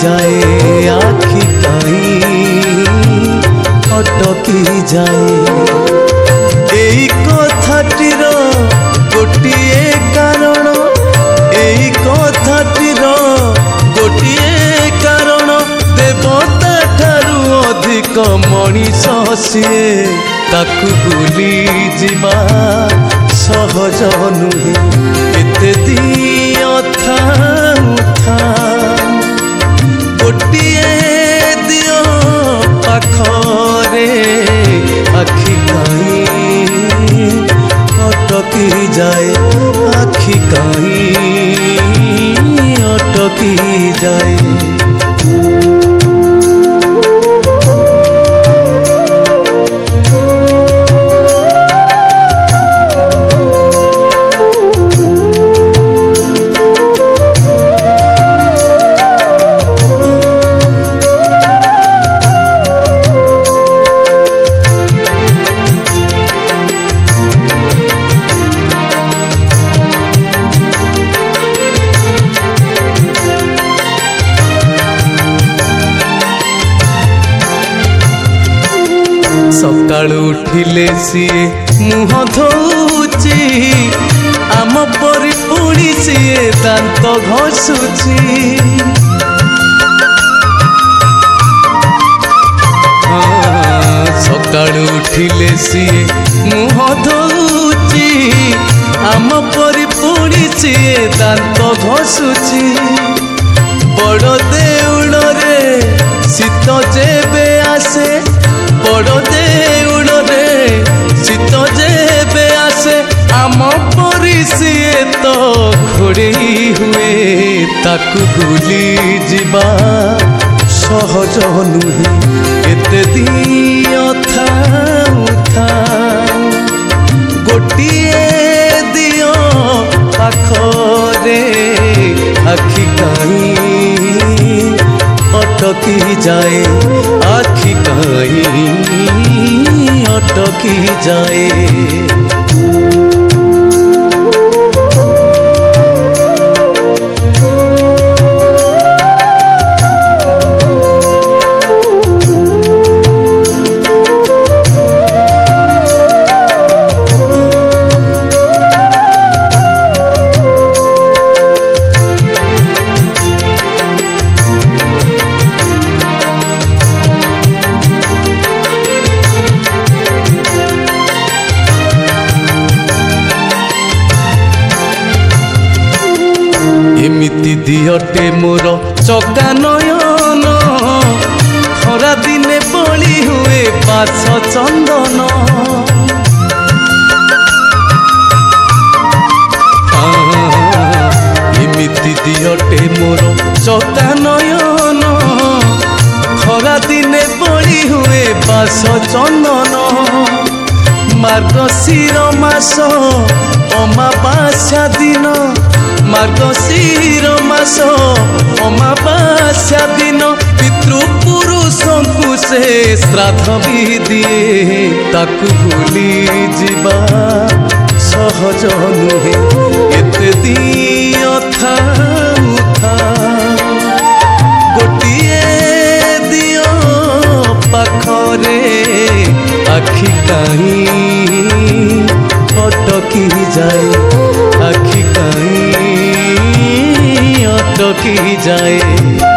जाए आखि कहीं अटकी जाए एई कथाटीर गोटिए कारण एई कथाटीर गोटिए कारण देवता ठारू अधिक मनीष सीए ताकू भूली जीवा सहज नुहे एते दियो था गोटिए दियो पाखरे आखि कहीं अटकी जाए आखि कहीं अटकी जाए। सकाळु उठिले सीए मुह धोउची आम परी पुणी सीए दांत घसुची सकाळु उठिले सीए मुह धोउची आम परी पुणी सीए दांत घसुची बड़ देउल रे शीत जेबे आसे बड़ देउल रे शीत जेबे आसे आम परी सीए तो घोड़ेई हुए ताकू भूली जीवा सहज नुहे एते दियो था गोटिए दियो पाखरे आखि कहीं अटकी जाए आखि कहीं अटकी जाए। एमिति दिहटे मोर चका नयन खरा दिने बली हुए पाछ चंदन एमिति दिहटे मोर चका नयन खरा दिने बली हुए पाछ चंदन मार्गशीर मास अमावास्या दिन मार्गशीर मास अमावास्या दिन पितृपुरुषंकु से श्राद्ध भी दिए ताकू भूली जीवा सहज नुहे एते दियो था गोटिए दियो पाखरे आखि कहीं अटकी जाए आखि कहीं अटकी जाए।